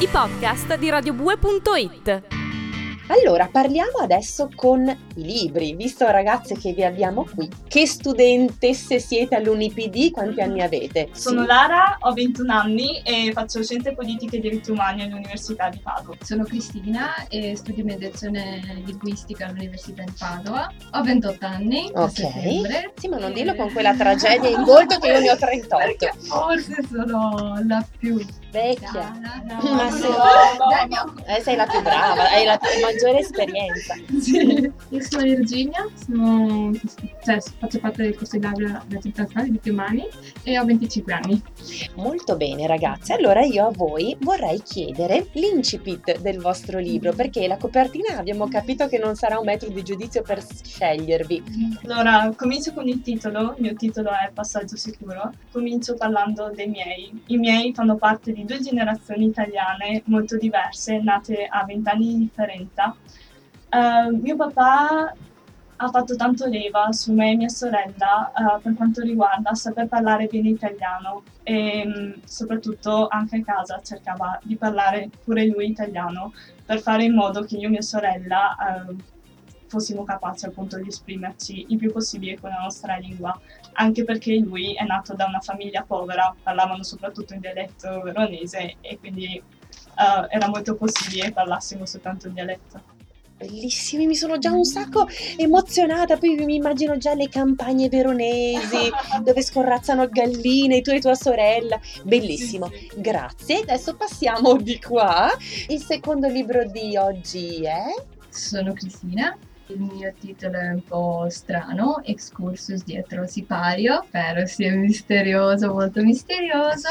i podcast di radiobue.it. Allora, parliamo adesso con i libri, visto ragazze che vi abbiamo qui. Che studentesse siete all'UniPD? Quanti anni avete? Sono Lara, ho 21 anni e faccio Scienze Politiche e Diritti Umani all'Università di Padova. Sono Cristina e studio mediazione linguistica all'Università di Padova. Ho 28 anni, a settembre. Sì, ma non dirlo con quella tragedia in volto che io ne ho 38. Perché forse sono la più vecchia. No, Ma sì. Sei la più brava, hai la maggiore esperienza. Sì. Io sono Virginia, faccio parte del corso di laurea di internazionale di diritti umani e ho 25 anni. Molto bene ragazze, allora io a voi vorrei chiedere l'incipit del vostro libro, perché la copertina abbiamo capito che non sarà un metodo di giudizio per scegliervi. Allora, comincio con il titolo, il mio titolo è Passaggio sicuro. Comincio parlando dei miei. I miei fanno parte di 2 generazioni italiane molto diverse, nate a 20 anni di differenza. Mio papà ha fatto tanto leva su me e mia sorella per quanto riguarda saper parlare bene italiano e soprattutto anche a casa cercava di parlare pure lui italiano per fare in modo che io e mia sorella fossimo capaci appunto di esprimerci il più possibile con la nostra lingua, anche perché lui è nato da una famiglia povera, parlavano soprattutto in dialetto veronese e quindi era molto possibile che parlassimo soltanto il dialetto. Bellissimi, mi sono già un sacco emozionata, poi mi immagino già le campagne veronesi dove scorrazzano galline, tu e tua sorella, bellissimo, Sì. Grazie. Adesso passiamo di qua. Il secondo libro di oggi è? Sono Cristina. Il mio titolo è un po' strano, Excursus dietro il sipario, spero sia misterioso, molto misterioso,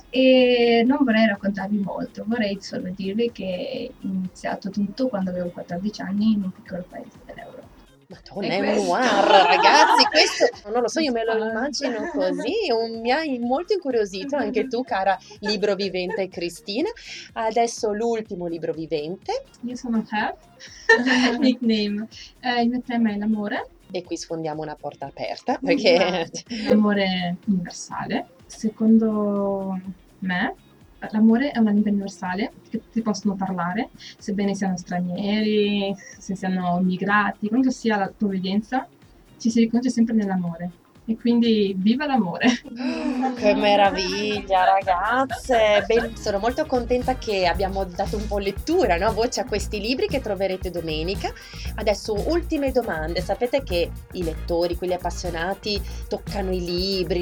e non vorrei raccontarvi molto, vorrei solo dirvi che è iniziato tutto quando avevo 14 anni in un piccolo paese dell'Europa. Madonna, è un noir, ragazzi, questo non lo so, io me lo immagino così, mi hai molto incuriosito, anche tu cara libro vivente Cristina. Adesso l'ultimo libro vivente. Io sono Her, nickname. Il mio tema è l'amore. E qui sfondiamo una porta aperta, perché L'amore universale. Secondo me, l'amore è una lingua universale che tutti possono parlare, sebbene siano stranieri, se siano migrati, qualunque sia la provenienza, ci si riconosce sempre nell'amore. E quindi viva l'amore! Che meraviglia ragazze! Sono molto contenta che abbiamo dato un po' lettura, no? Voce a questi libri che troverete domenica. Adesso ultime domande. Sapete che i lettori, quelli appassionati, toccano i libri,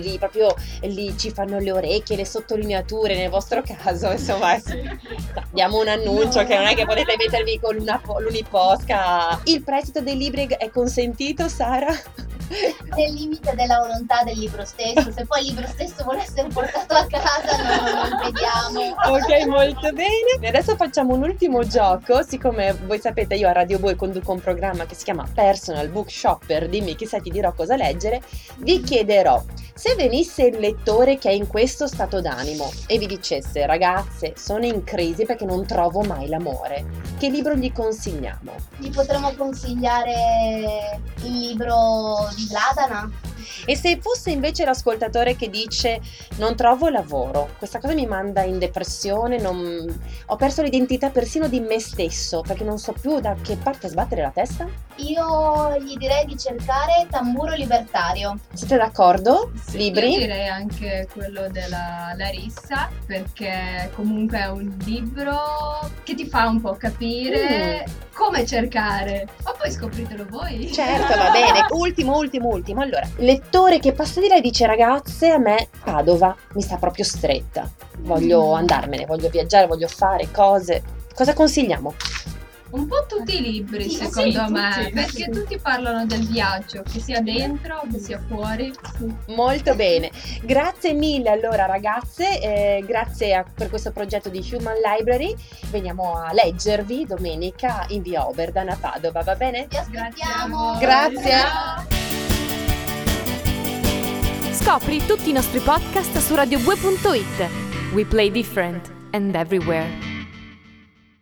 lì ci fanno le orecchie, le sottolineature, nel vostro caso insomma diamo un annuncio che non è che potete mettervi con l'Uniposca. Il prestito dei libri è consentito, Sara? Nel limite della volontà del libro stesso, se poi il libro stesso vuole essere portato a casa non vediamo. Ok, molto bene. E adesso facciamo un ultimo gioco. Siccome voi sapete, io a Radio Boy conduco un programma che si chiama Personal Book Shopper, dimmi chissà, ti dirò cosa leggere. Vi chiederò, se venisse il lettore che è in questo stato d'animo e vi dicesse: ragazze, sono in crisi perché non trovo mai l'amore, che libro gli consigliamo? Gli potremmo consigliare il libro di Vladana. E se fosse invece l'ascoltatore che dice: non trovo lavoro, questa cosa mi manda in depressione, ho perso l'identità persino di me stesso perché non so più da che parte sbattere la testa? Io gli direi di cercare Tamburo Libertario. Siete d'accordo? Sì, Libri? io direi anche quello della Larissa, perché comunque è un libro che ti fa un po' capire come cercare, ma poi scopritelo voi. Certo, va bene. Ultimo. Allora, lettore che passa di lei dice: ragazze, a me Padova mi sta proprio stretta. Voglio andarmene, voglio viaggiare, voglio fare cose. Cosa consigliamo? Un po' tutti i libri, Sì, secondo me, tutti. perché tutti parlano del viaggio, che sia dentro, che sia fuori. Molto bene, grazie mille allora ragazze, grazie per questo progetto di Human Library. Veniamo a leggervi domenica in via Oberdan a Padova, va bene? Vi aspettiamo. Grazie. Scopri tutti i nostri podcast su radiobue.it. We play different and everywhere.